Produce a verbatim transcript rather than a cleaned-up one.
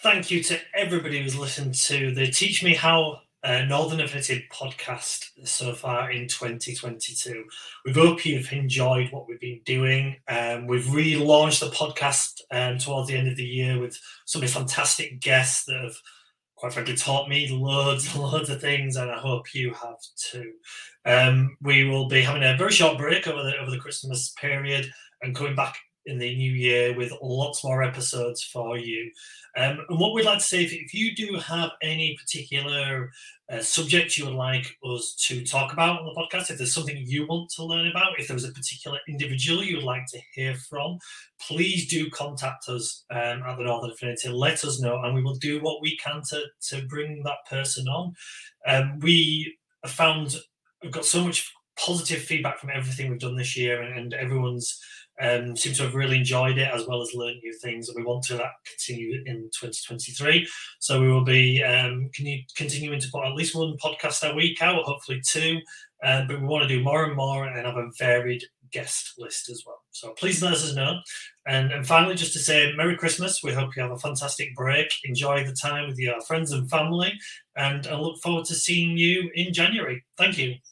thank you to everybody who's listened to the Teach Me How uh, Northern Affinity podcast so far in twenty twenty-two. We hope you've enjoyed what we've been doing. Um, we've relaunched the podcast um, towards the end of the year with so many fantastic guests that have, quite frankly, taught me loads and loads of things, and I hope you have too. Um, we will be having a very short break over the over the Christmas period and coming back in the new year with lots more episodes for you. Um, and what we'd like to say, if, if you do have any particular uh, subject you would like us to talk about on the podcast, if there's something you want to learn about, if there's a particular individual you would like to hear from, please do contact us um, at the Northern Affinity. Let us know, and we will do what we can to, to bring that person on. Um, we have found we've got so much positive feedback from everything we've done this year, and, and everyone's Um, seem to have really enjoyed it as well as learned new things, and we want to that continue in twenty twenty-three. So we will be um, can you continuing to put at least one podcast a week out, hopefully two, um, but we want to do more and more and have a varied guest list as well. So please let us know. And, and finally, just to say Merry Christmas. We hope you have a fantastic break. Enjoy the time with your friends and family, and I look forward to seeing you in January. Thank you.